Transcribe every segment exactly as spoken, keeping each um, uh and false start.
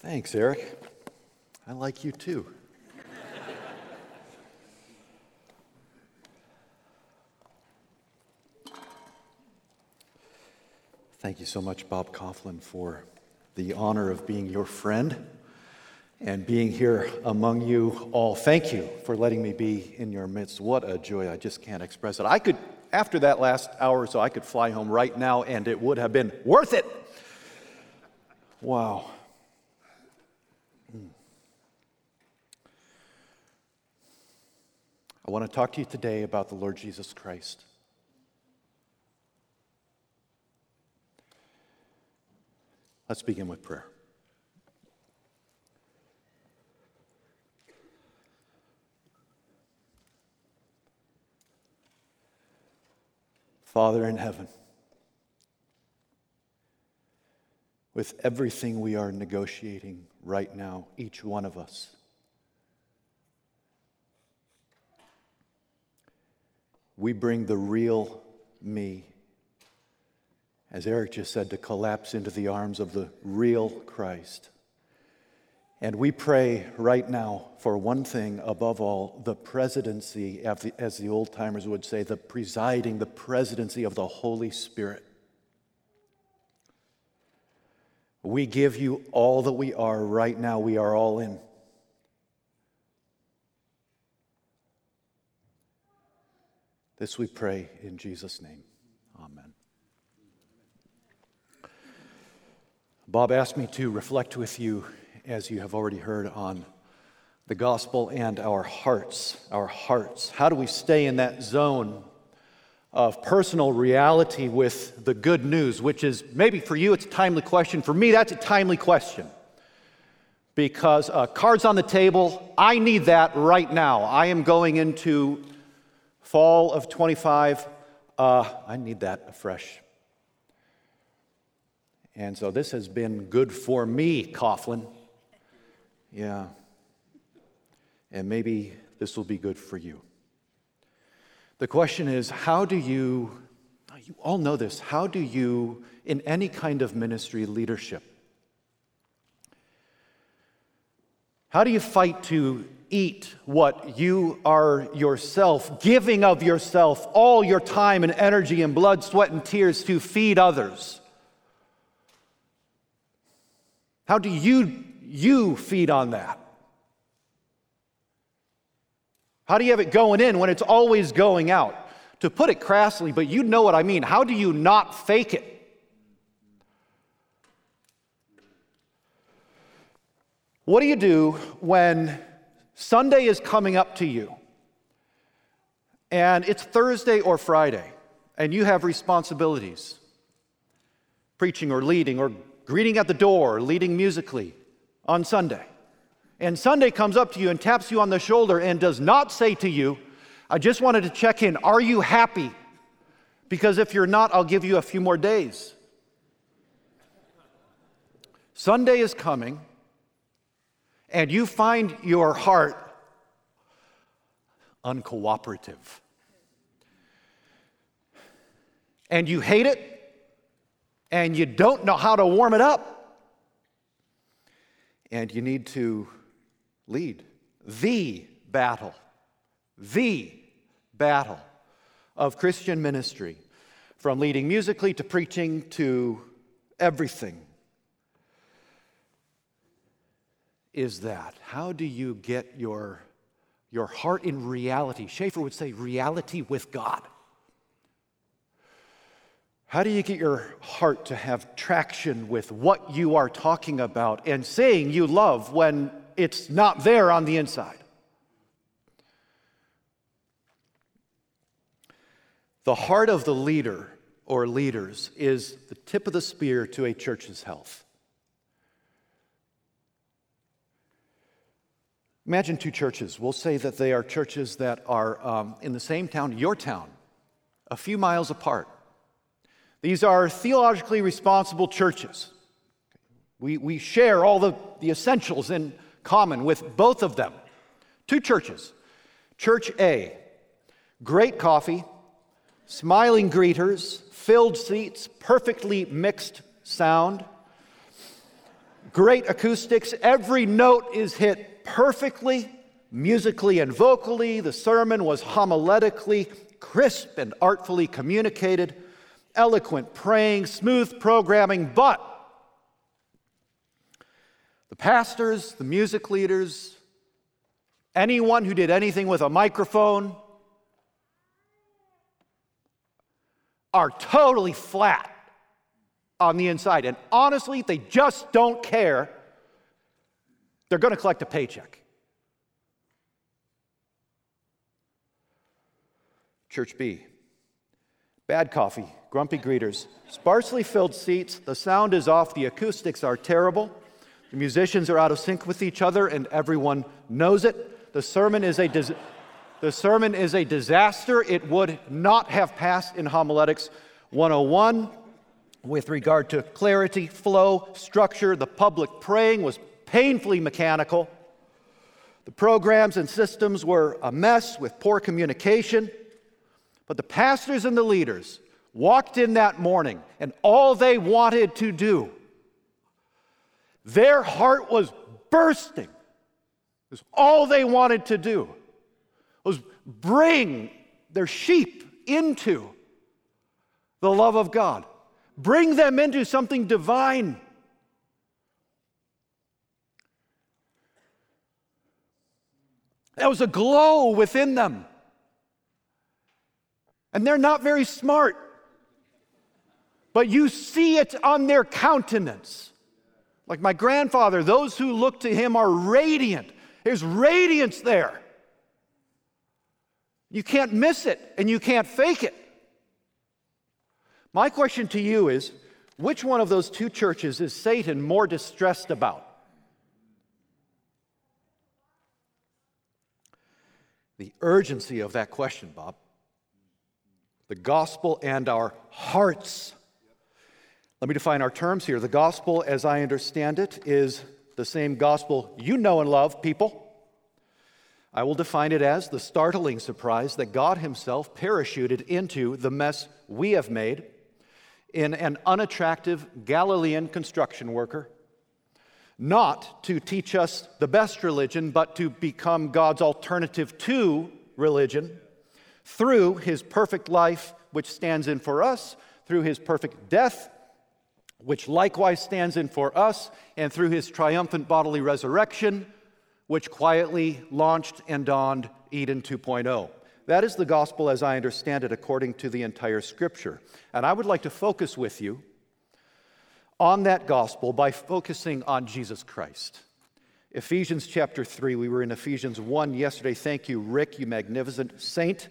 Thanks, Eric. I like you too. Thank you so much, Bob Coughlin, for the honor of being your friend and being here among you all. Thank you for letting me be in your midst. What a joy. I just can't express it. I could, after that last hour or so, I could fly home right now and it would have been worth it. Wow. I want to talk to you today about the Lord Jesus Christ. Let's begin with prayer. Father in heaven, with everything we are negotiating right now, each one of us, we bring the real me, as Eric just said, to collapse into the arms of the real Christ. And we pray right now for one thing above all, the presidency, as the old timers would say, the presiding, the presidency of the Holy Spirit. We give you all that we are right now. We are all in. This we pray in Jesus' name. Amen. Bob asked me to reflect with you, as you have already heard, on the gospel and our hearts. Our hearts. How do we stay in that zone of personal reality with the good news, which is, maybe for you it's a timely question. For me, that's a timely question. Because uh, cards on the table, I need that right now. I am going into fall of twenty-five, uh, I need that afresh. And so this has been good for me, Coughlin. Yeah. And maybe this will be good for you. The question is, how do you, you all know this, how do you, in any kind of ministry leadership, how do you fight to eat what you are yourself, giving of yourself, all your time and energy and blood, sweat, and tears to feed others? How do you, you feed on that? How do you have it going in when it's always going out? To put it crassly, but you know what I mean. How do you not fake it? What do you do when Sunday is coming up to you, and it's Thursday or Friday, and you have responsibilities, preaching or leading or greeting at the door, or leading musically on Sunday, and Sunday comes up to you and taps you on the shoulder and does not say to you, I just wanted to check in, are you happy? Because if you're not, I'll give you a few more days. Sunday is coming, and you find your heart uncooperative. And you hate it, and you don't know how to warm it up. And you need to lead the battle, the battle of Christian ministry, from leading musically to preaching to everything. Is that, how do you get your, your heart in reality? Schaeffer would say reality with God. How do you get your heart to have traction with what you are talking about and saying you love when it's not there on the inside? The heart of the leader or leaders is the tip of the spear to a church's health. Imagine two churches. We'll say that they are churches that are um, in the same town, your town, a few miles apart. These are theologically responsible churches. We, we share all the, the essentials in common with both of them. Two churches. Church A, great coffee, smiling greeters, filled seats, perfectly mixed sound. Great acoustics. Every note is hit perfectly, musically and vocally. The sermon was homiletically crisp and artfully communicated. Eloquent praying, smooth programming, but the pastors, the music leaders, anyone who did anything with a microphone are totally flat on the inside. And honestly, they just don't care. They're going to collect a paycheck. Church B. Bad coffee, grumpy greeters, sparsely filled seats, the sound is off, the acoustics are terrible, the musicians are out of sync with each other, and everyone knows it. The sermon is a dis- the sermon is a disaster. It would not have passed in Homiletics one oh one with regard to clarity, flow, structure. The public praying was painfully mechanical. The programs and systems were a mess with poor communication. But the pastors and the leaders walked in that morning, and all they wanted to do, their heart was bursting. It was all they wanted to do, was bring their sheep into the love of God. Bring them into something divine. There was a glow within them. And they're not very smart, but you see it on their countenance. Like my grandfather, those who look to him are radiant. There's radiance there. You can't miss it, and you can't fake it. My question to you is, which one of those two churches is Satan more distressed about? The urgency of that question, Bob. The gospel and our hearts. Let me define our terms here. The gospel, as I understand it, is the same gospel you know and love, people. I will define it as the startling surprise that God himself parachuted into the mess we have made in an unattractive Galilean construction worker, not to teach us the best religion, but to become God's alternative to religion, through his perfect life, which stands in for us, through his perfect death, which likewise stands in for us, and through his triumphant bodily resurrection, which quietly launched and dawned Eden two point oh. That is the gospel as I understand it according to the entire Scripture. And I would like to focus with you on that gospel by focusing on Jesus Christ. Ephesians chapter three, we were in Ephesians one yesterday. Thank you, Rick, you magnificent saint.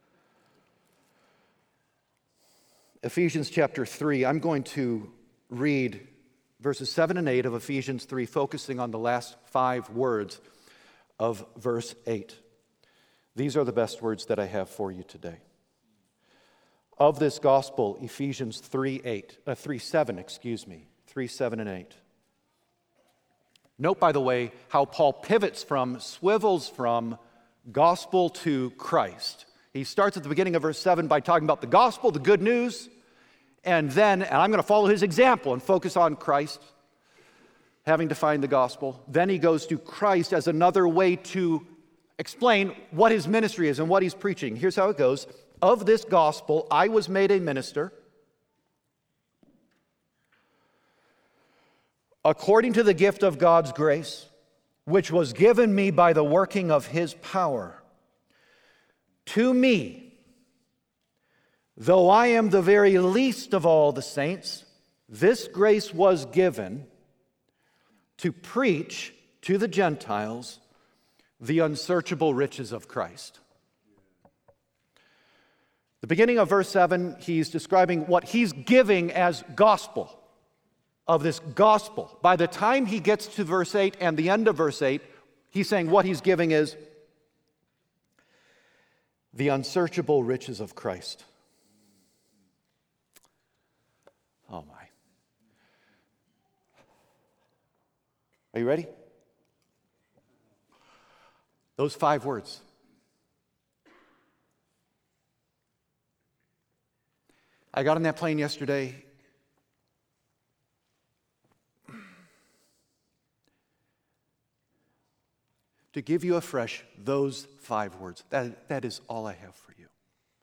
Ephesians chapter three, I'm going to read verses seven and eight of Ephesians three, focusing on the last five words of verse eight. These are the best words that I have for you today. Of this gospel, Ephesians three eight, uh, three seven, excuse me, three seven and eight. Note, by the way, how Paul pivots from, swivels from gospel to Christ. He starts at the beginning of verse seven by talking about the gospel, the good news, and then, and I'm going to follow his example and focus on Christ, having defined the gospel. Then he goes to Christ as another way to explain what his ministry is and what he's preaching. Here's how it goes. Of this gospel, I was made a minister according to the gift of God's grace, which was given me by the working of his power. To me, though I am the very least of all the saints, this grace was given to preach to the Gentiles the unsearchable riches of Christ. The beginning of verse seven, he's describing what he's giving as gospel, of this gospel. By the time he gets to verse eight and the end of verse eight, he's saying what he's giving is the unsearchable riches of Christ. Oh my. Are you ready? Those five words. I got on that plane yesterday. to give you afresh those five words. That, that is all I have for you.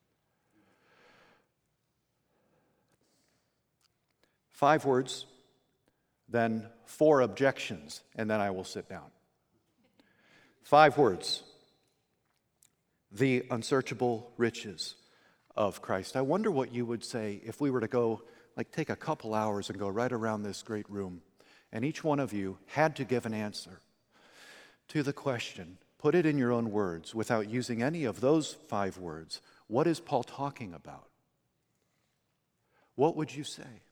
Five words, then four objections, and then I will sit down. Five words. The unsearchable riches of Christ. I wonder what you would say if we were to go, like take a couple hours and go right around this great room, and each one of you had to give an answer to the question, put it in your own words without using any of those five words. What is Paul talking about? What would you say?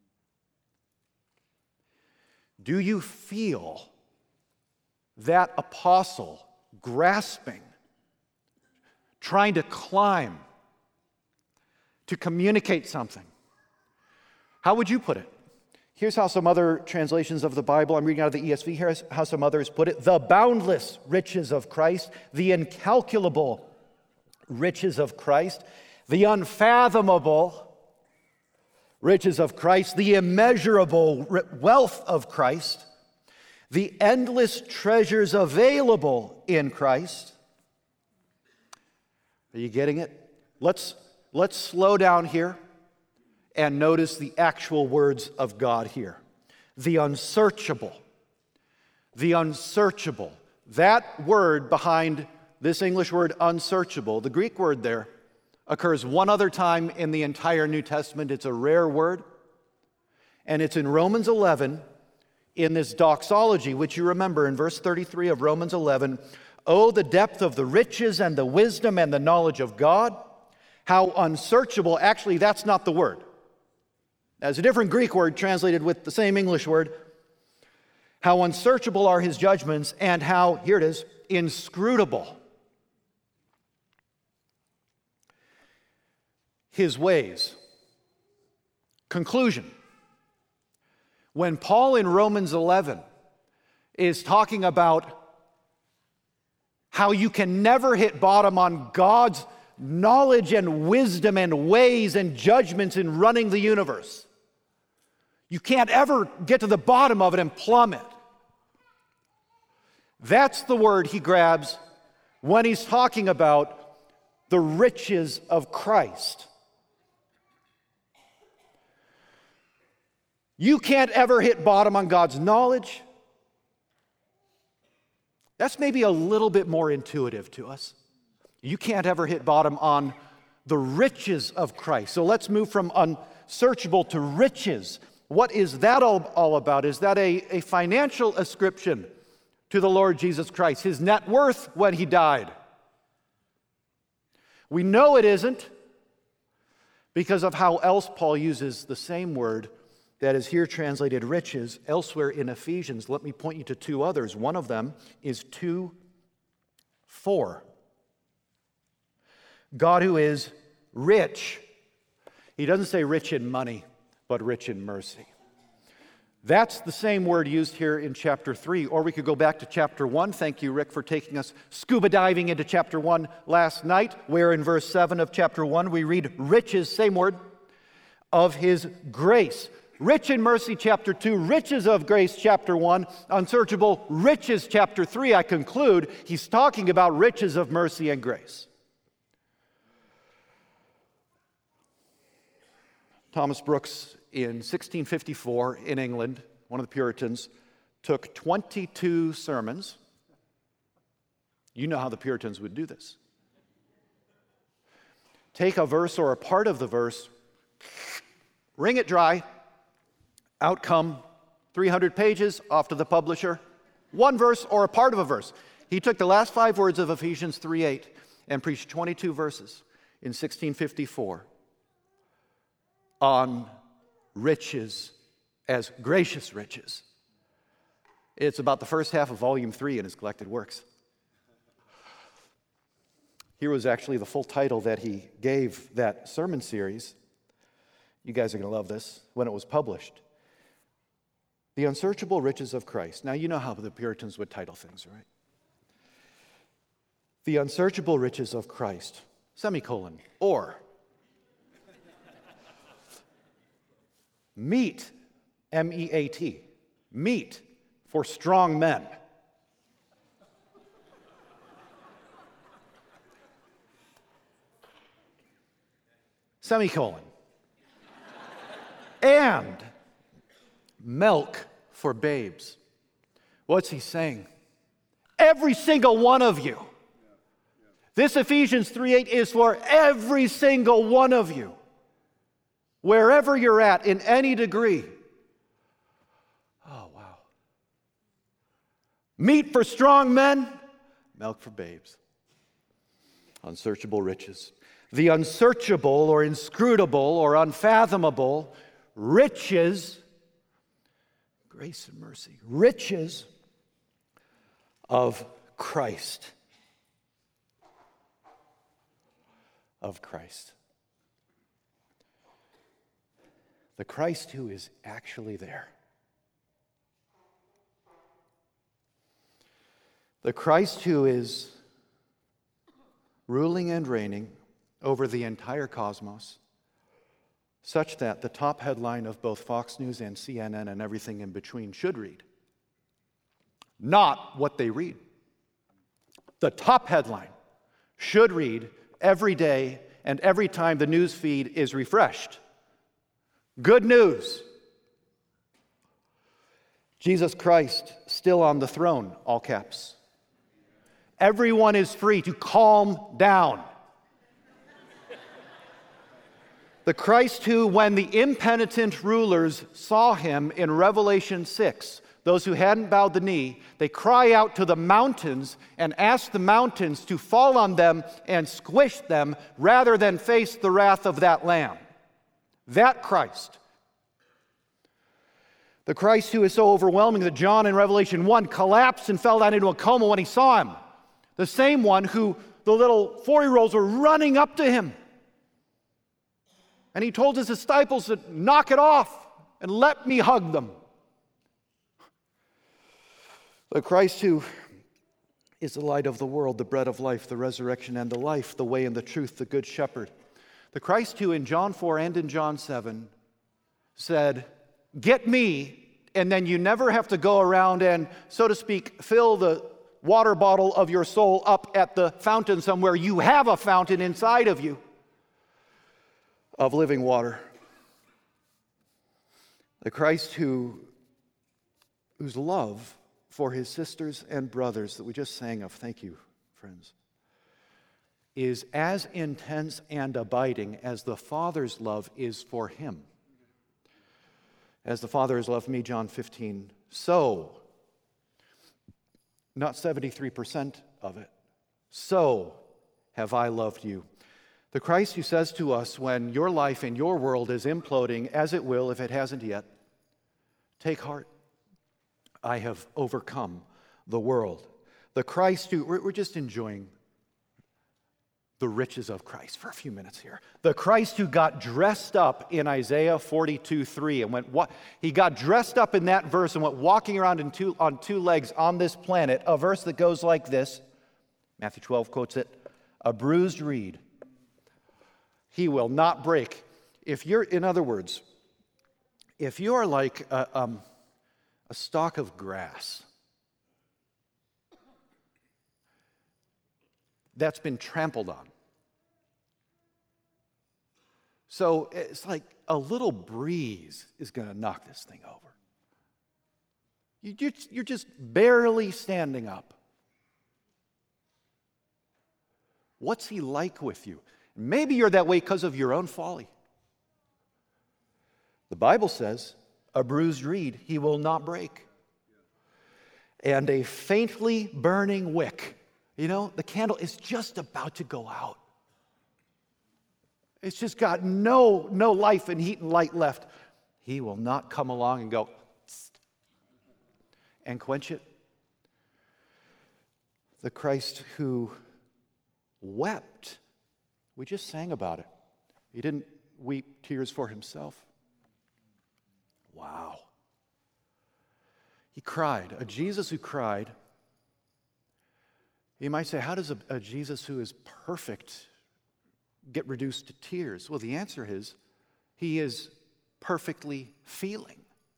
Do you feel that apostle grasping, trying to climb, to communicate something? How would you put it? Here's how some other translations of the Bible, I'm reading out of the E S V, here's how some others put it. The boundless riches of Christ, the incalculable riches of Christ, the unfathomable riches of Christ, the immeasurable wealth of Christ, the endless treasures available in Christ. Are you getting it? Let's, let's slow down here and notice the actual words of God here. The unsearchable. The unsearchable. That word behind this English word unsearchable, the Greek word there, occurs one other time in the entire New Testament. It's a rare word. And it's in Romans eleven in this doxology, which you remember in verse thirty-three of Romans eleven. Oh, the depth of the riches and the wisdom and the knowledge of God. How unsearchable. Actually, that's not the word. That's a different Greek word translated with the same English word. How unsearchable are his judgments and how, here it is, inscrutable his ways. Conclusion. When Paul in Romans eleven is talking about how you can never hit bottom on God's knowledge and wisdom and ways and judgments in running the universe, you can't ever get to the bottom of it and plumb it. That's the word he grabs when he's talking about the riches of Christ. You can't ever hit bottom on God's knowledge. That's maybe a little bit more intuitive to us. You can't ever hit bottom on the riches of Christ. So let's move from unsearchable to riches. What is that all, all about? Is that a, a financial ascription to the Lord Jesus Christ, his net worth when he died? We know it isn't because of how else Paul uses the same word that is here translated riches elsewhere in Ephesians. Let me point you to two others. One of them is two four. God who is rich. He doesn't say rich in money, but rich in mercy. That's the same word used here in chapter three. Or we could go back to chapter one. Thank you, Rick, for taking us scuba diving into chapter one last night, where in verse seven of chapter one we read riches, same word, of his grace. Rich in mercy, chapter two, riches of grace, chapter one, unsearchable riches, chapter three. I conclude he's talking about riches of mercy and grace. Thomas Brooks in sixteen fifty-four in England, one of the Puritans, took twenty-two sermons. You know how the Puritans would do this. Take a verse or a part of the verse, wring it dry, out come three hundred pages, off to the publisher, one verse or a part of a verse. He took the last five words of Ephesians three eight and preached twenty-two verses in sixteen fifty-four on riches as gracious riches. It's about the first half of volume three in his collected works. Here was actually the full title that he gave that sermon series. You guys are going to love this when it was published. The Unsearchable Riches of Christ. Now, you know how the Puritans would title things, right? The Unsearchable Riches of Christ, semicolon, or meat, M E A T, meat for strong men. semicolon. And milk for babes. What's he saying? Every single one of you. This Ephesians three eight is for every single one of you. Wherever you're at, in any degree. Oh, wow. Meat for strong men, milk for babes. Unsearchable riches. The unsearchable or inscrutable or unfathomable riches, grace and mercy, riches of Christ. Of Christ. The Christ who is actually there. The Christ who is ruling and reigning over the entire cosmos, such that the top headline of both Fox News and C N N and everything in between should read, not what they read. The top headline should read every day and every time the news feed is refreshed. Good news. Jesus Christ still on the throne, all caps. Everyone is free to calm down. The Christ who, when the impenitent rulers saw him in Revelation six, those who hadn't bowed the knee, they cry out to the mountains and ask the mountains to fall on them and squish them rather than face the wrath of that Lamb. That Christ. The Christ who is so overwhelming that John in Revelation one collapsed and fell down into a coma when he saw him. The same one who the little four-year-olds were running up to him. And he told his disciples to knock it off and let me hug them. The Christ who is the light of the world, the bread of life, the resurrection and the life, the way and the truth, the good shepherd. The Christ who in John four and in John seven said, get me, and then you never have to go around and, so to speak, fill the water bottle of your soul up at the fountain somewhere. You have a fountain inside of you of living water. The Christ who, whose love for his sisters and brothers that we just sang of, thank you, friends, is as intense and abiding as the Father's love is for him. As the Father has loved me, John fifteen, so, not seventy-three percent of it, so have I loved you. The Christ who says to us when your life and your world is imploding, as it will if it hasn't yet, take heart. I have overcome the world. The Christ who, we're just enjoying the riches of Christ for a few minutes here. The Christ who got dressed up in Isaiah forty-two three and went, what? He got dressed up in that verse and went walking around in two, on two legs on this planet, a verse that goes like this. Matthew twelve quotes it, a bruised reed he will not break. If you're, in other words, if you are like a, um, a stalk of grass that's been trampled on, so it's like a little breeze is going to knock this thing over. You, you're just barely standing up. What's he like with you? Maybe you're that way because of your own folly. The Bible says, a bruised reed he will not break. And a faintly burning wick. You know, the candle is just about to go out. It's just got no, no life and heat and light left. He will not come along and go and quench it. The Christ who wept. We just sang about it. He didn't weep tears for himself. Wow. He cried. A Jesus who cried. You might say, how does a, a Jesus who is perfect get reduced to tears? Well, the answer is, he is perfectly feeling.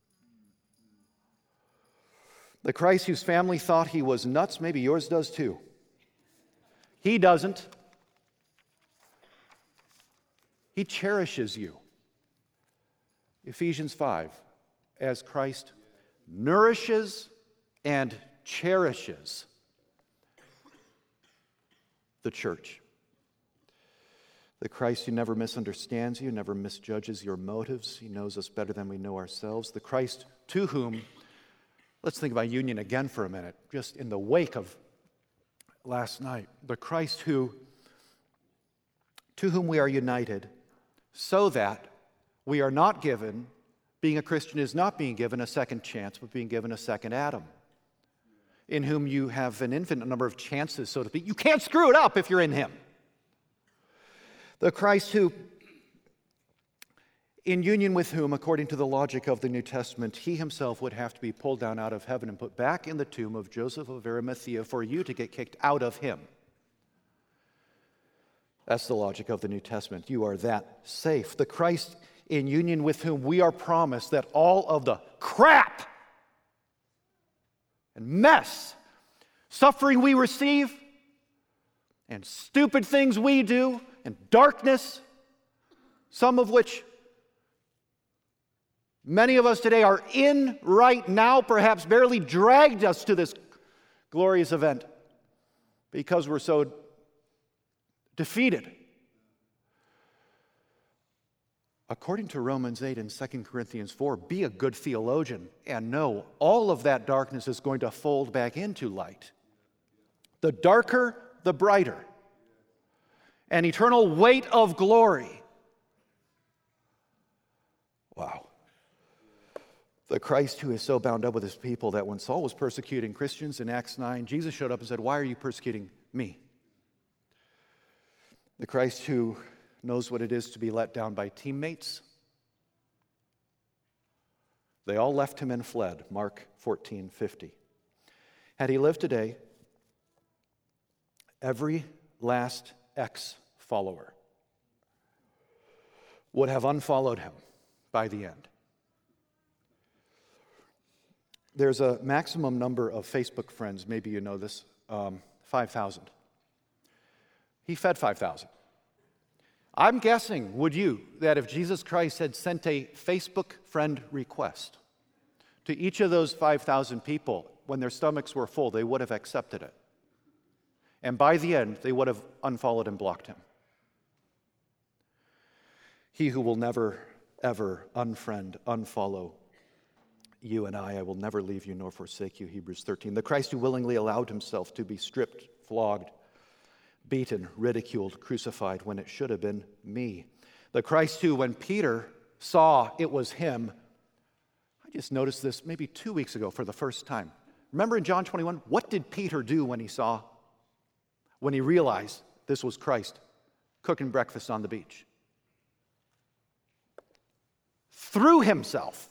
The Christ whose family thought he was nuts, maybe yours does too. He doesn't. He cherishes you. Ephesians five, as Christ nourishes and cherishes the church. The Christ who never misunderstands you, never misjudges your motives. He knows us better than we know ourselves. The Christ to whom, let's think about union again for a minute, just in the wake of last night. The Christ who, to whom we are united, so that we are not given, being a Christian is not being given a second chance, but being given a second Adam, in whom you have an infinite number of chances, so to speak. You can't screw it up if you're in him. The Christ who, in union with whom, according to the logic of the New Testament, he himself would have to be pulled down out of heaven and put back in the tomb of Joseph of Arimathea for you to get kicked out of him. That's the logic of the New Testament. You are that safe. The Christ in union with whom we are promised that all of the crap and mess, suffering we receive, and stupid things we do, and darkness, some of which many of us today are in right now, perhaps barely dragged us to this glorious event because we're so defeated. According to Romans eight and Second Corinthians four, be a good theologian and know all of that darkness is going to fold back into light. The darker, the brighter. An eternal weight of glory. Wow. The Christ who is so bound up with his people that when Saul was persecuting Christians in Acts nine, Jesus showed up and said, "Why are you persecuting me?" The Christ who knows what it is to be let down by teammates. They all left him and fled, Mark fourteen fifty. Had he lived today, every last ex-follower would have unfollowed him by the end. There's a maximum number of Facebook friends, maybe you know this, um, five thousand. He fed five thousand. I'm guessing, would you, that if Jesus Christ had sent a Facebook friend request to each of those five thousand people, when their stomachs were full, they would have accepted it. And by the end, they would have unfollowed and blocked him. He who will never, ever unfriend, unfollow you and I, I will never leave you nor forsake you, Hebrews thirteen. The Christ who willingly allowed himself to be stripped, flogged, beaten, ridiculed, crucified, when it should have been me. The Christ who, when Peter saw it was him, I just noticed this maybe two weeks ago for the first time. Remember in John twenty-one, what did Peter do when he saw, when he realized this was Christ cooking breakfast on the beach? Threw himself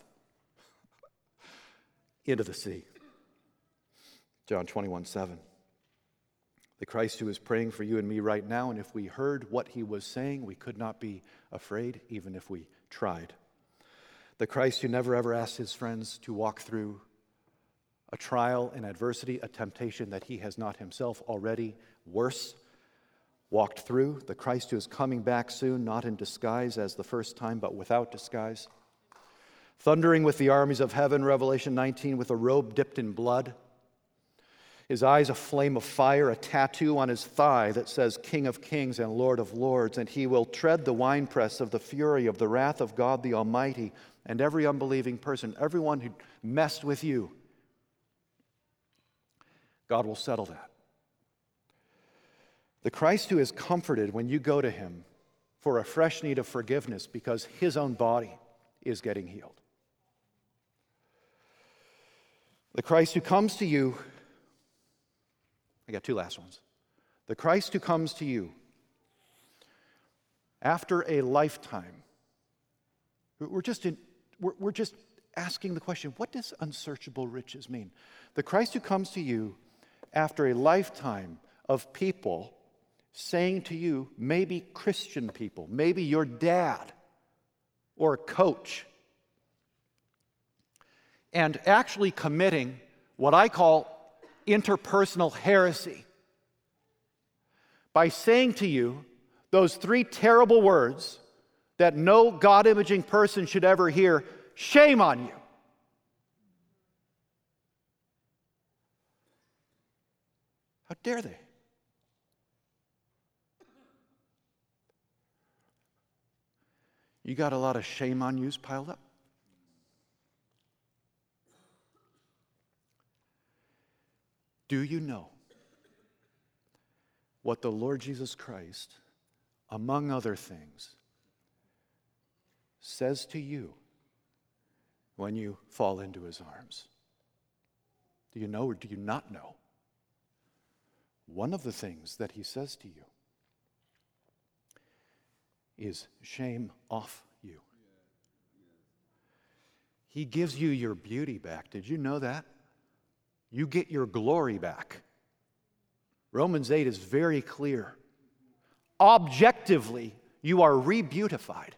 into the sea. John twenty-one seven. The Christ who is praying for you and me right now, and if we heard what he was saying, we could not be afraid, even if we tried. The Christ who never ever asked his friends to walk through a trial and adversity, a temptation that he has not himself already, worse, walked through. The Christ who is coming back soon, not in disguise as the first time, but without disguise. Thundering with the armies of heaven, Revelation nineteen, with a robe dipped in blood. His eyes a flame of fire, a tattoo on his thigh that says King of Kings and Lord of Lords, and he will tread the winepress of the fury of the wrath of God the Almighty. And every unbelieving person, everyone who messed with you, God will settle that. The Christ who is comforted when you go to him for a fresh need of forgiveness because his own body is getting healed. The Christ who comes to you, I got two last ones. The Christ who comes to you after a lifetime. We're just in, we're, we're just asking the question, what does unsearchable riches mean? The Christ who comes to you after a lifetime of people saying to you, maybe Christian people, maybe your dad or a coach, and actually committing what I call interpersonal heresy by saying to you those three terrible words that no God-imaging person should ever hear, shame on you. How dare they? You got a lot of shame on yous piled up? Do you know what the Lord Jesus Christ, among other things, says to you when you fall into his arms? Do you know or do you not know? One of the things that he says to you is shame off you. He gives you your beauty back. Did you know that? You get your glory back. Romans eight is very clear. Objectively, you are re-beautified.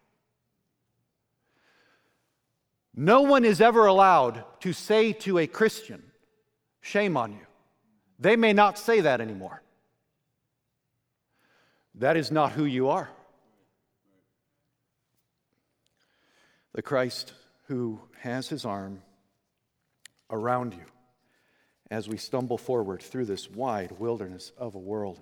No one is ever allowed to say to a Christian, shame on you. They may not say that anymore. That is not who you are. The Christ who has his arm around you as we stumble forward through this wide wilderness of a world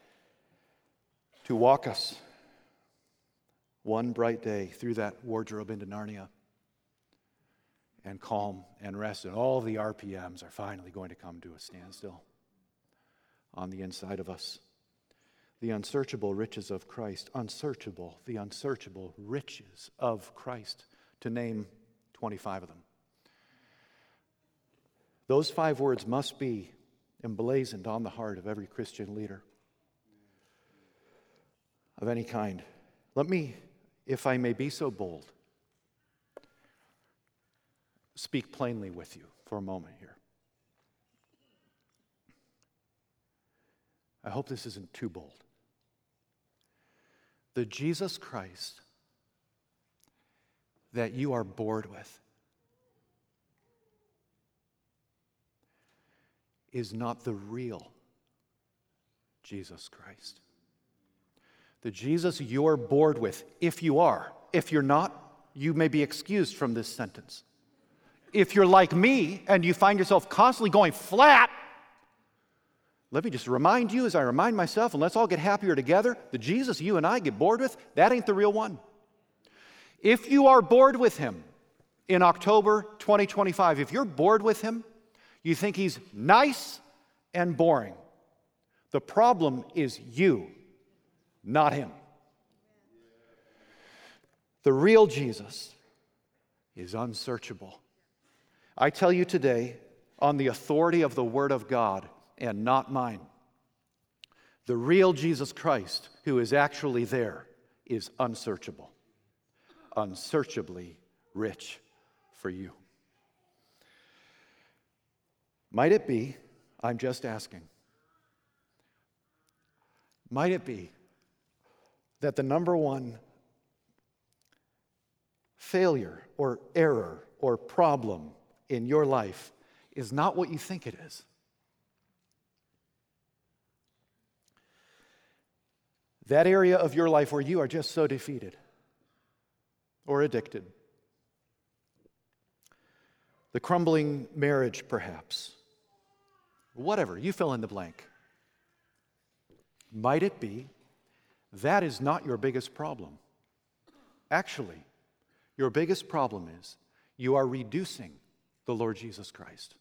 to walk us one bright day through that wardrobe into Narnia and calm and rest, and all the R P Ms are finally going to come to a standstill on the inside of us. The unsearchable riches of Christ, unsearchable, the unsearchable riches of Christ, to name twenty-five of them. Those five words must be emblazoned on the heart of every Christian leader of any kind. Let me, if I may be so bold, speak plainly with you for a moment here. I hope this isn't too bold. The Jesus Christ that you are bored with is not the real Jesus Christ. The Jesus you're bored with, if you are. If you're not, you may be excused from this sentence. If you're like me and you find yourself constantly going flat, let me just remind you as I remind myself, and let's all get happier together, the Jesus you and I get bored with, that ain't the real one. If you are bored with him in October twenty twenty-five, if you're bored with him, you think he's nice and boring. The problem is you, not him. The real Jesus is unsearchable. I tell you today, on the authority of the Word of God and not mine, the real Jesus Christ, who is actually there, is unsearchable, unsearchably rich for you. Might it be, I'm just asking, might it be that the number one failure or error or problem in your life is not what you think it is? That area of your life where you are just so defeated or addicted. The crumbling marriage, perhaps. Whatever, you fill in the blank. Might it be that is not your biggest problem? Actually, your biggest problem is you are reducing the Lord Jesus Christ.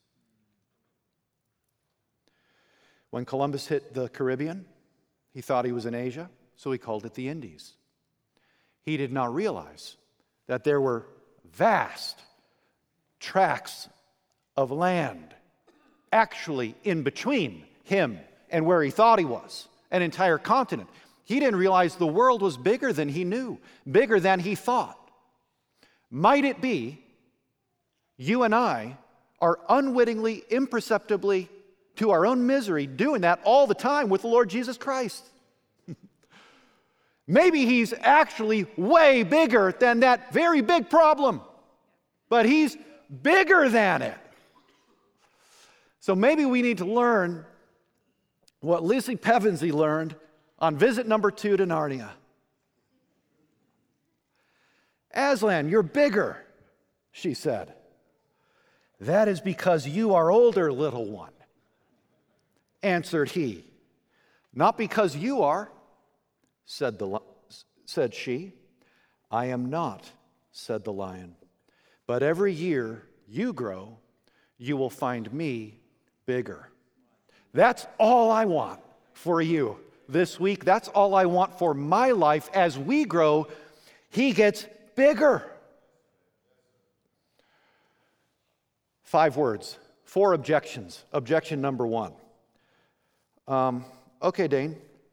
When Columbus hit the Caribbean, he thought he was in Asia, so he called it the Indies. He did not realize that there were vast tracts of land actually in between him and where he thought he was, an entire continent. He didn't realize the world was bigger than he knew, bigger than he thought. Might it be you and I are unwittingly, imperceptibly, to our own misery, doing that all the time with the Lord Jesus Christ? Maybe he's actually way bigger than that very big problem, but he's bigger than it. So maybe we need to learn what Lizzie Pevensey learned on visit number two to Narnia. Aslan, you're bigger, she said. That is because you are older, little one, answered he. Not because you are, said the said she. I am not, said the lion. But every year you grow, you will find me bigger. That's all I want for you this week. That's all I want for my life. As we grow, he gets bigger. Five words, four objections. Objection number one. Um, okay, Dane.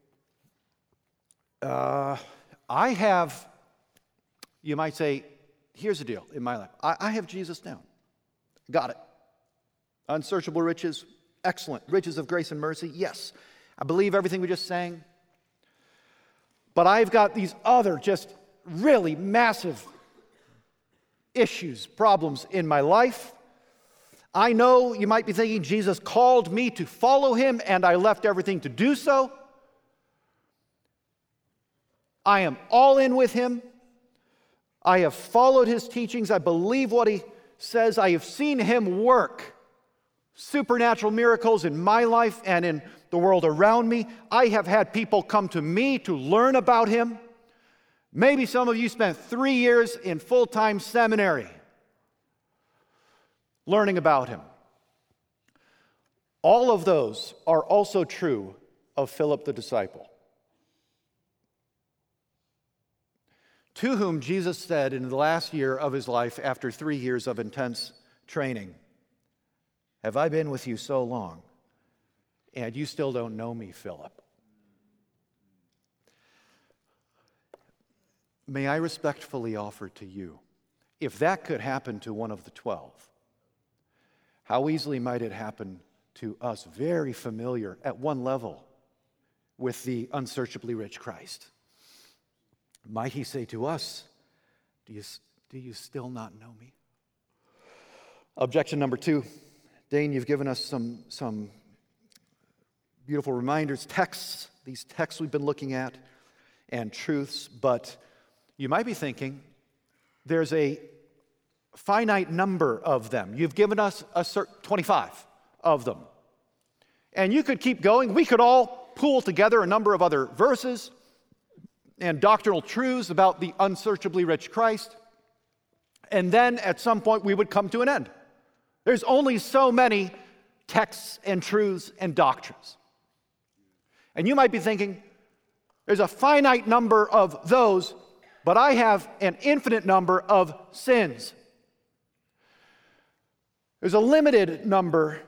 Uh, I have, you might say, here's the deal in my life. I, I have Jesus down. Got it. Unsearchable riches, excellent. Riches of grace and mercy, yes. I believe everything we just sang. But I've got these other just really massive issues, problems in my life. I know you might be thinking Jesus called me to follow him and I left everything to do so. I am all in with him. I have followed his teachings. I believe what he says. I have seen him work supernatural miracles in my life and in the world around me. I have had people come to me to learn about him. Maybe some of you spent three years in full-time seminary learning about him. All of those are also true of Philip the disciple, to whom Jesus said in the last year of his life, after three years of intense training, have I been with you so long, and you still don't know me, Philip? May I respectfully offer to you, if that could happen to one of the twelve, how easily might it happen to us, very familiar at one level with the unsearchably rich Christ? Might he say to us, do you, do you still not know me? Objection number two. Dane, you've given us some, some beautiful reminders, texts, these texts we've been looking at, and truths, but you might be thinking there's a finite number of them. You've given us a certain twenty-five of them. And you could keep going. We could all pool together a number of other verses and doctrinal truths about the unsearchably rich Christ. And then at some point we would come to an end. There's only so many texts and truths and doctrines. And you might be thinking, there's a finite number of those, but I have an infinite number of sins. There's a limited number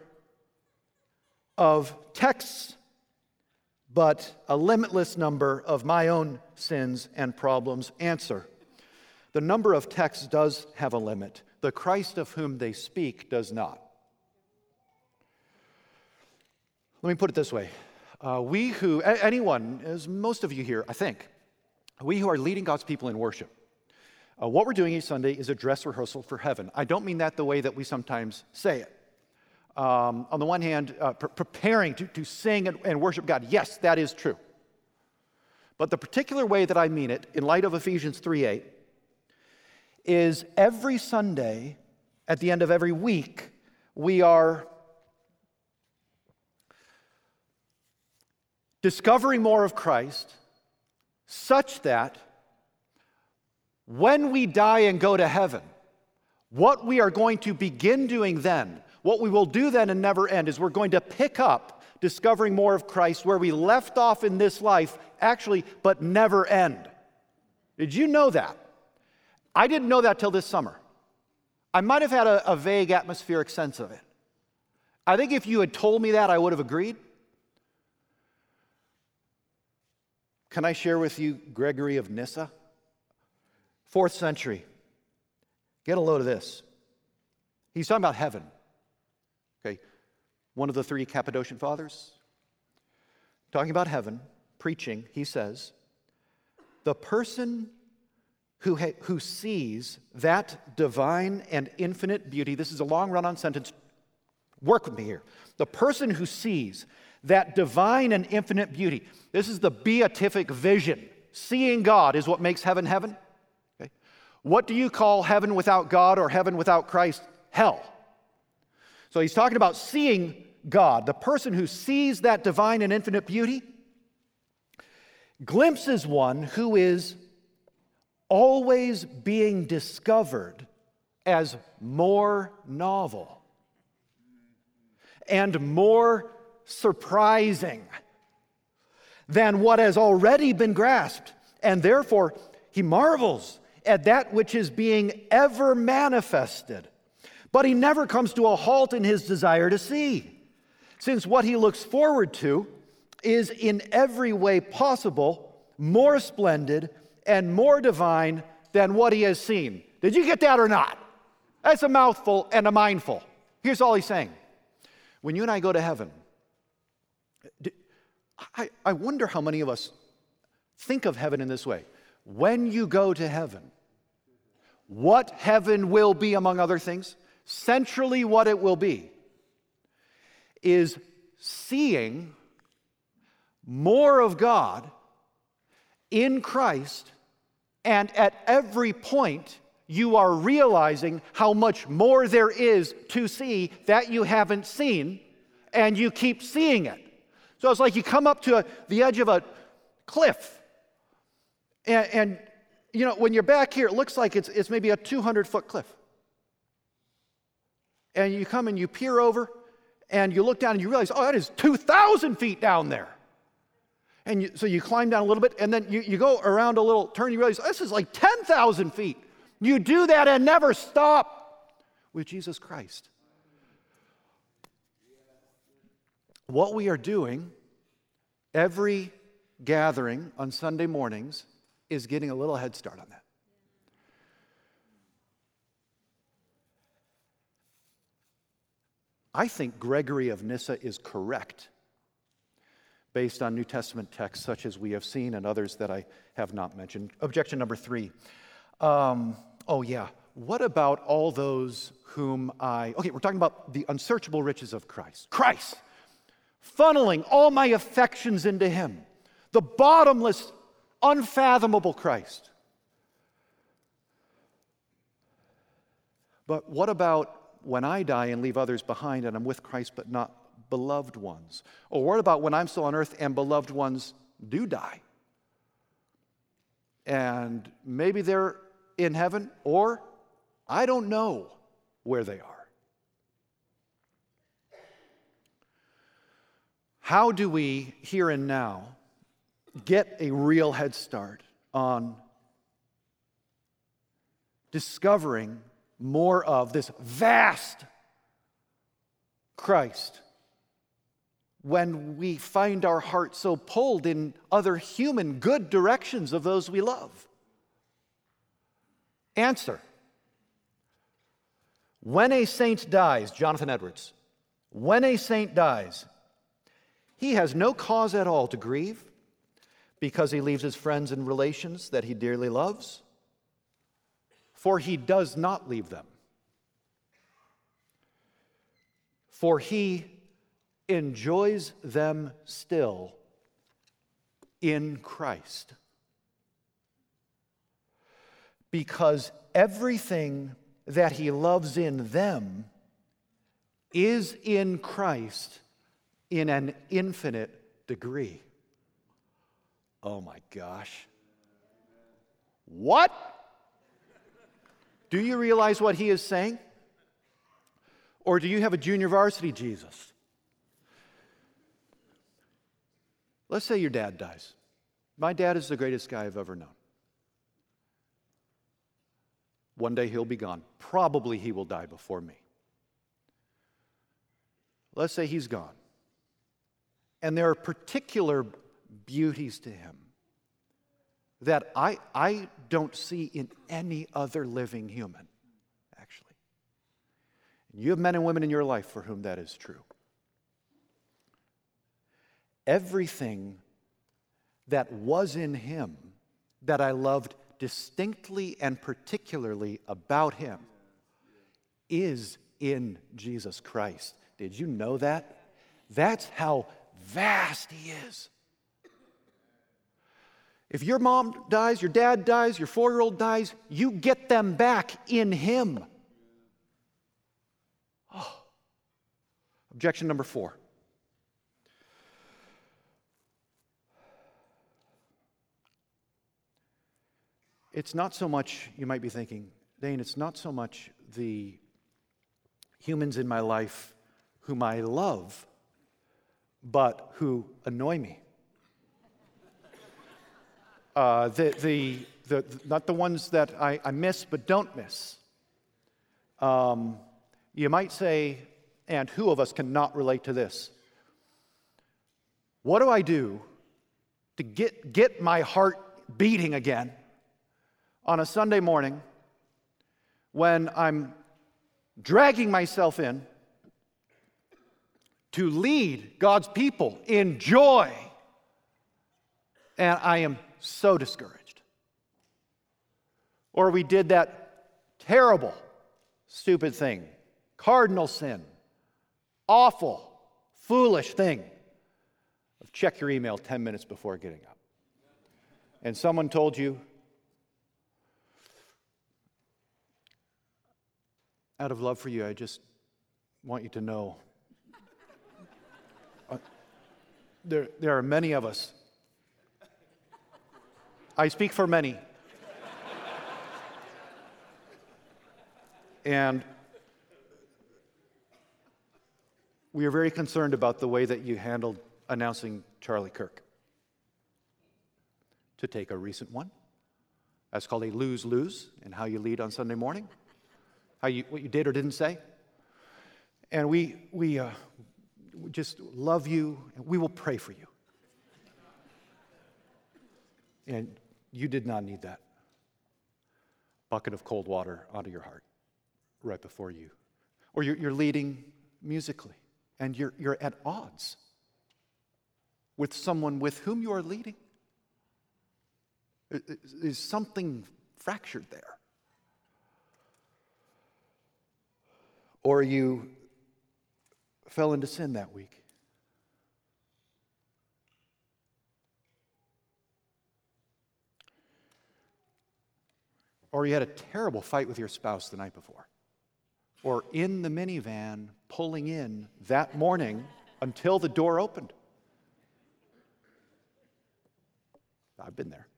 of texts, but a limitless number of my own sins and problems. Answer: the number of texts does have a limit. The Christ of whom they speak does not. Let me put it this way. Uh, we who, anyone, as most of you here, I think, we who are leading God's people in worship, uh, what we're doing each Sunday is a dress rehearsal for heaven. I don't mean that the way that we sometimes say it. Um, on the one hand, uh, pre- preparing to, to sing and, and worship God, yes, that is true. But the particular way that I mean it, in light of Ephesians three eight, is every Sunday, at the end of every week, we are discovering more of Christ such that when we die and go to heaven, what we are going to begin doing then, what we will do then and never end, is we're going to pick up discovering more of Christ where we left off in this life, actually, but never end. Did you know that? I didn't know that till this summer. I might have had a, a vague atmospheric sense of it. I think if you had told me that, I would have agreed. Can I share with you Gregory of Nyssa? Fourth century. Get a load of this. He's talking about heaven. Okay, one of the three Cappadocian fathers. Talking about heaven, preaching, he says, the person who, ha- who sees that divine and infinite beauty, this is a long run-on sentence, work with me here. The person who sees that divine and infinite beauty, this is the beatific vision. Seeing God is what makes heaven heaven. Okay? What do you call heaven without God or heaven without Christ? Hell. So he's talking about seeing God. The person who sees that divine and infinite beauty glimpses one who is always being discovered as more novel and more surprising than what has already been grasped. And therefore, he marvels at that which is being ever manifested. But he never comes to a halt in his desire to see, since what he looks forward to is in every way possible more splendid and more divine than what he has seen. Did you get that or not? That's a mouthful and a mindful. Here's all he's saying. When you and I go to heaven, I, I wonder how many of us think of heaven in this way. When you go to heaven, what heaven will be, among other things, centrally what it will be, is seeing more of God in Christ, and at every point you are realizing how much more there is to see that you haven't seen, and you keep seeing it. So it's like you come up to a, the edge of a cliff, and, and you know, when you're back here, it looks like it's, it's maybe a two hundred foot cliff. And you come and you peer over, and you look down and you realize, oh, that is two thousand feet down there. And you, so you climb down a little bit, and then you, you go around a little turn, you realize, oh, this is like ten thousand feet. You do that and never stop with Jesus Christ. What we are doing every gathering on Sunday mornings is getting a little head start on that. I think Gregory of Nyssa is correct based on New Testament texts such as we have seen and others that I have not mentioned. Objection number three. Um, oh yeah, what about all those whom I... Okay, we're talking about the unsearchable riches of Christ. Christ! Funneling all my affections into Him. The bottomless, unfathomable Christ. But what about when I die and leave others behind and I'm with Christ but not beloved ones? Or what about when I'm still on earth and beloved ones do die? And maybe they're in heaven, or I don't know where they are. How do we, here and now, get a real head start on discovering more of this vast Christ when we find our hearts so pulled in other human good directions of those we love? Answer. When a saint dies, Jonathan Edwards, when a saint dies, he has no cause at all to grieve because he leaves his friends and relations that he dearly loves, for he does not leave them. For he enjoys them still in Christ. Because everything that he loves in them is in Christ in an infinite degree. Oh my gosh. What? Do you realize what he is saying? Or do you have a junior varsity Jesus? Let's say your dad dies. My dad is the greatest guy I've ever known. One day he'll be gone. Probably he will die before me. Let's say he's gone. And there are particular beauties to him that I, I don't see in any other living human, actually. And you have men and women in your life for whom that is true. Everything that was in him that I loved distinctly and particularly about him is in Jesus Christ. Did you know that? That's how vast he is. If your mom dies, your dad dies, your four-year-old dies, you get them back in Him. Oh. Objection number four. It's not so much, you might be thinking, Dane, it's not so much the humans in my life whom I love, but who annoy me. Uh, the, the, the, not the ones that I, I miss but don't miss. Um, you might say, and who of us cannot relate to this? What do I do to get, get my heart beating again on a Sunday morning when I'm dragging myself in to lead God's people in joy, and I am so discouraged? Or we did that terrible, stupid thing, cardinal sin, awful, foolish thing of check your email ten minutes before getting up. And someone told you, out of love for you, I just want you to know, uh, there, there are many of us. I speak for many. And we are very concerned about the way that you handled announcing Charlie Kirk. To take a recent one, that's called a lose-lose in how you lead on Sunday morning, how you what you did or didn't say. And we we, uh, we just love you, and we will pray for you. And you did not need that bucket of cold water onto your heart right before you. Or you're, you're leading musically, and you're, you're at odds with someone with whom you are leading. There's something fractured there. Or you fell into sin that week. Or you had a terrible fight with your spouse the night before. Or in the minivan pulling in that morning until the door opened. I've been there.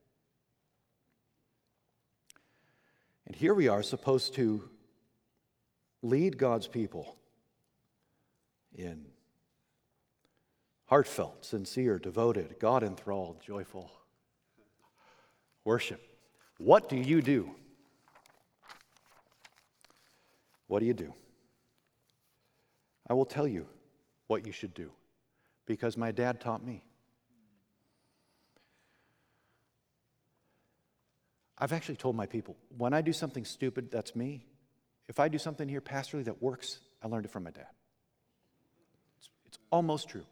And here we are supposed to lead God's people in heartfelt, sincere, devoted, God-enthralled, joyful worship. What do you do? What do you do? I will tell you what you should do, because my dad taught me. I've actually told my people, when I do something stupid, that's me. If I do something here pastorally that works, I learned it from my dad. It's, it's almost true.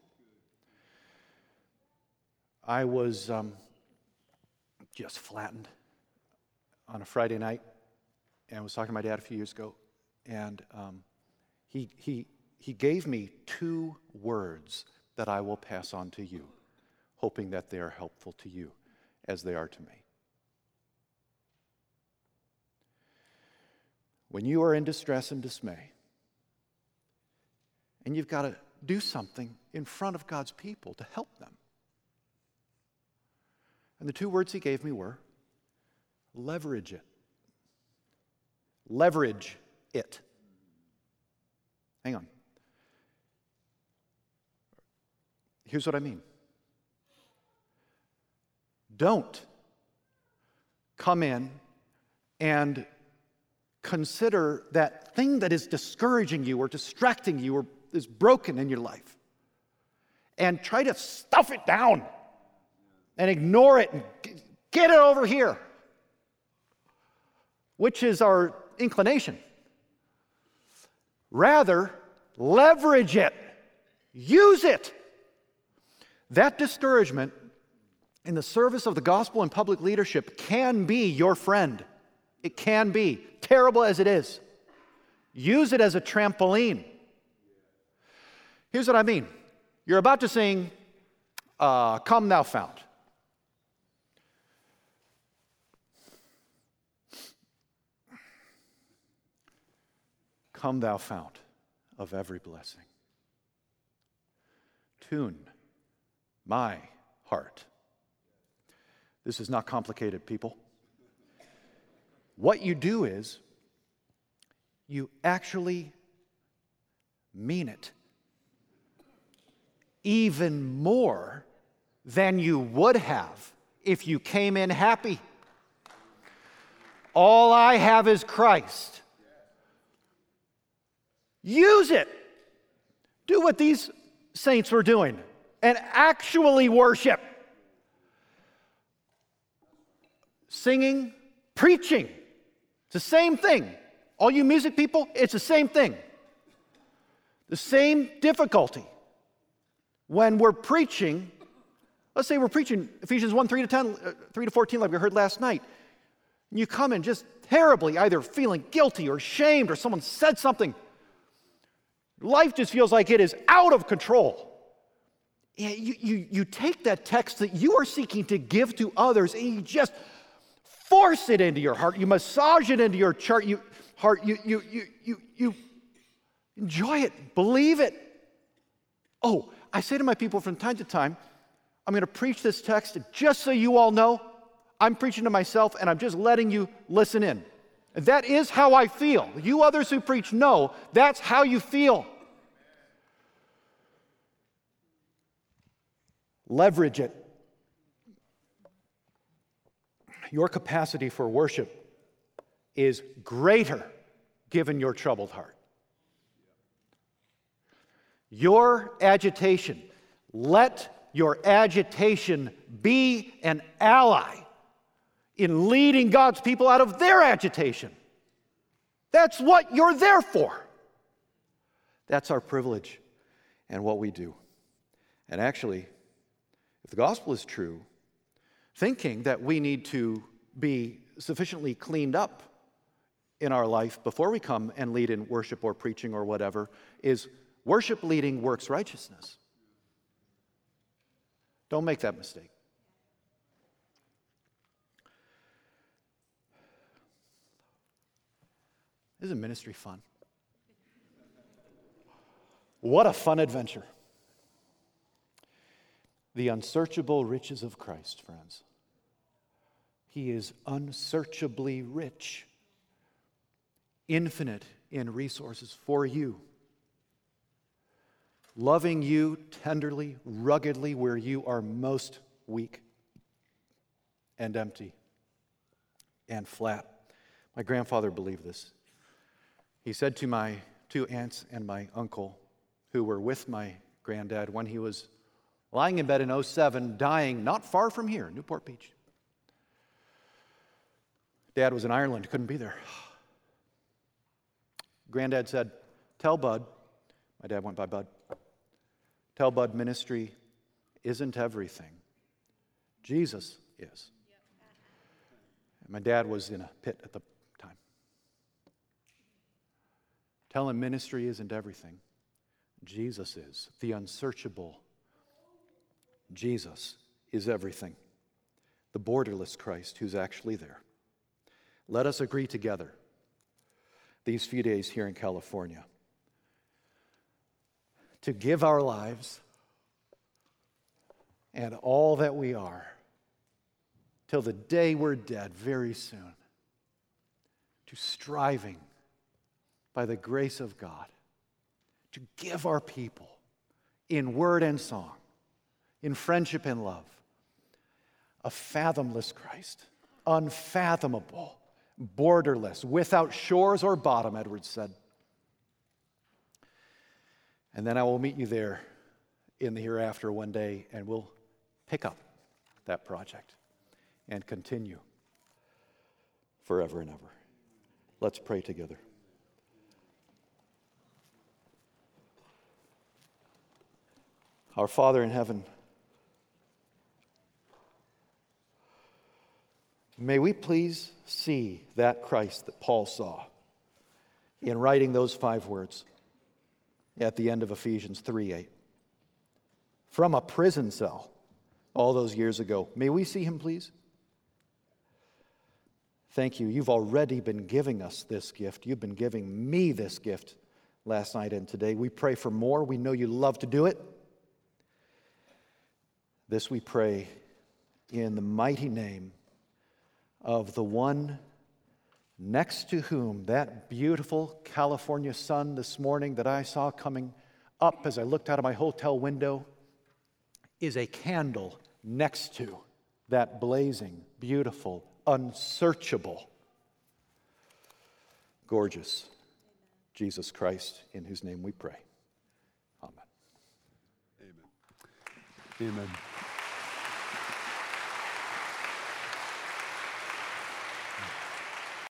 I was um, just flattened on a Friday night, and I was talking to my dad a few years ago, and um, he, he, he gave me two words that I will pass on to you, hoping that they are helpful to you as they are to me. When you are in distress and dismay, and you've got to do something in front of God's people to help them. And the two words he gave me were, leverage it. Leverage it. Hang on. Here's what I mean. Don't come in and consider that thing that is discouraging you or distracting you or is broken in your life and try to stuff it down and ignore it and get it over here, which is our inclination. Rather, leverage it. Use it. That discouragement in the service of the gospel and public leadership can be your friend. It can be, terrible as it is. Use it as a trampoline. Here's what I mean. You're about to sing uh, Come Thou Fount. Come, thou fount of every blessing. Tune my heart. This is not complicated, people. What you do is you actually mean it even more than you would have if you came in happy. All I have is Christ. Use it. Do what these saints were doing and actually worship. Singing, preaching. It's the same thing. All you music people, it's the same thing. The same difficulty. When we're preaching, let's say we're preaching Ephesians one, three to ten, uh, three to fourteen, like we heard last night. And you come in just terribly, either feeling guilty or shamed, or someone said something. Life just feels like it is out of control. You, you, you take that text that you are seeking to give to others, and you just force it into your heart. You massage it into your chart, you, heart. You, you, you, you, you enjoy it. Believe it. Oh, I say to my people from time to time, I'm going to preach this text just so you all know I'm preaching to myself, and I'm just letting you listen in. And that is how I feel. You others who preach know that's how you feel. Leverage it. Your capacity for worship is greater given your troubled heart. Your agitation, let your agitation be an ally in leading God's people out of their agitation. That's what you're there for. That's our privilege and what we do. And actually, if the gospel is true, thinking that we need to be sufficiently cleaned up in our life before we come and lead in worship or preaching or whatever is worship leading works righteousness. Don't make that mistake. Isn't ministry fun? What a fun adventure. The unsearchable riches of Christ, friends. He is unsearchably rich, infinite in resources for you, loving you tenderly, ruggedly where you are most weak and empty and flat. My grandfather believed this. He said to my two aunts and my uncle, who were with my granddad when he was lying in bed in oh seven, dying not far from here, Newport Beach. Dad was in Ireland, couldn't be there. Granddad said, tell Bud, my dad went by Bud, tell Bud ministry isn't everything. Jesus is. And my dad was in a pit at the time. Tell him ministry isn't everything. Jesus is. The unsearchable Jesus is everything. The borderless Christ who's actually there. Let us agree together these few days here in California to give our lives and all that we are till the day we're dead very soon to striving by the grace of God to give our people in word and song, in friendship and love, a fathomless Christ, unfathomable, borderless, without shores or bottom, Edwards said. And then I will meet you there in the hereafter one day, and we'll pick up that project and continue forever and ever. Let's pray together. Our Father in heaven, may we please see that Christ that Paul saw in writing those five words at the end of Ephesians three eight. From a prison cell all those years ago. May we see him, please? Thank you. You've already been giving us this gift. You've been giving me this gift last night and today. We pray for more. We know you love to do it. This we pray in the mighty name of the one next to whom that beautiful California sun this morning that I saw coming up as I looked out of my hotel window is a candle next to that blazing, beautiful, unsearchable, gorgeous Jesus Christ, in whose name we pray. Amen. Amen. Amen.